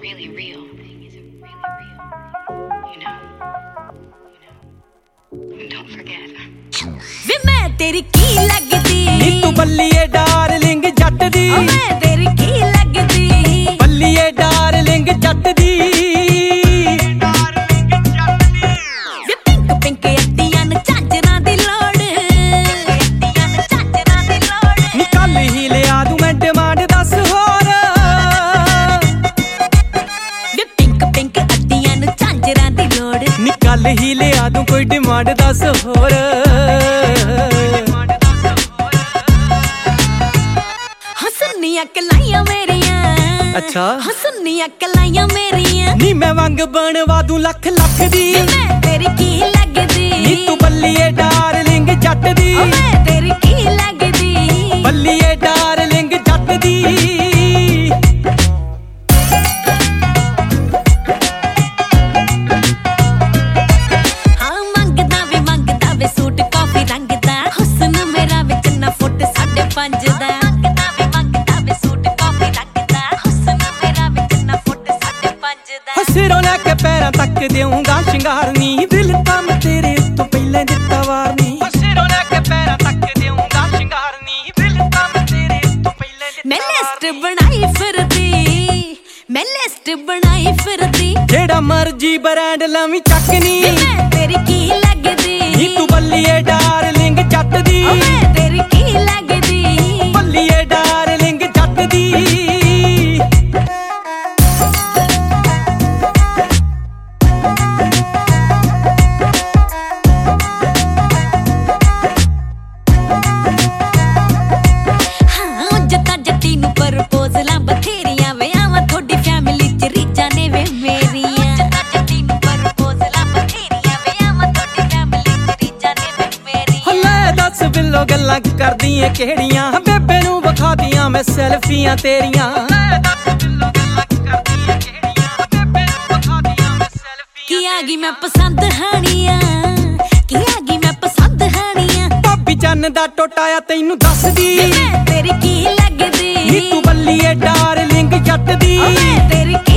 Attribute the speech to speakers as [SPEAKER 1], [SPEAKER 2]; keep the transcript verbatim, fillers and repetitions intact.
[SPEAKER 1] really real. Is it really real? You know. You know. Don't forget.
[SPEAKER 2] वे मैं तेरी की लगदी
[SPEAKER 3] नी तू बल्लिए डार्लिंग जट दी
[SPEAKER 2] ओ मैं तेरी की लगदी
[SPEAKER 3] बल्लिए डार्लिंग जट दी
[SPEAKER 2] वे पिंक पिंक अद्दियां न झांजरां दी लोड़ अद्दियां न झांजरां दी लोड़
[SPEAKER 3] नी कल ही लिया दूं मैं डिमांड दस होर
[SPEAKER 2] वे पिंक पिंक अद्दियां न झांजरां दी लोड़
[SPEAKER 3] नी कल ही लिया दूं कोई डिमांड दस होर
[SPEAKER 2] हसनियां कलाइयां मेरियां
[SPEAKER 3] अच्छा
[SPEAKER 2] हसनियां कलाइयां मेरियां
[SPEAKER 3] नी मैं वंग बनवा दूं लख लख दी
[SPEAKER 2] मैं तेरी की लगदी
[SPEAKER 3] नी तू बल्लिए डार्लिंग जट दी
[SPEAKER 2] ओ मैं तेरी की लगदी
[SPEAKER 3] बल्लिए डार्लिंग जट दी
[SPEAKER 2] हाँ मंगदा वे मंगदा वे सूट कॉफी रंग दा हुस्न मेरा विच ना फुट साढ़े पंज दा मंगदा वे मंगदा वे सूट कॉफी रंग दा हुस्न मेरा विच ना फुट साढ़े पंज दा
[SPEAKER 3] सिरों लैके पैरां तक देऊंगा शिंगार नी दिल तां मैं तेरे उत्तों पहले दित्ता वार नी सिरों लैके पैरां तक देऊंगा शिंगार नी दिल तां मैं तेरे उत्तों पहले दित्ता
[SPEAKER 2] मैं लिस्ट बनाई फिरदी मैं लिस्ट बनाई फिरदी
[SPEAKER 3] जेड़ा मर्जी ब्रांड लवी चकनी
[SPEAKER 2] मैं तेरी की लगदी
[SPEAKER 3] नी तू बल्लिए डार्लिंग जट दी
[SPEAKER 2] ओ मैं तेरी की लगदी
[SPEAKER 3] बल्लिए डार्लिंग जट दी
[SPEAKER 2] हाँ जता जट्टी नू प्रपोजलां बथेरियां वे आवां थोड़ी फैमिली च रीजां ने वे मेरियां जता जट्टी नू प्रपोजलां बथेरियां वे आवां थोड़ी फैमिली च रीजां ने वे मेरियां
[SPEAKER 3] ले दस बिल्लो गल्लां करदियां केड़ियां बेबे नू विखा दियां मैं सेल्फियां तेरियां ले दस बिल्लो गल्लां करदियां केड़ियां बेबे नू विखा दियां मैं सेल्फियां
[SPEAKER 2] की आ गई मैं पसंद हानियां की आ गई मैं पसंद हानियां
[SPEAKER 3] भाभी चन्न दा टोटाया तैनू दस दी
[SPEAKER 2] मैं तेरी की लगदी
[SPEAKER 3] नी तू बल्लिए डार्लिंग जट दी
[SPEAKER 2] ओ मैं तेरी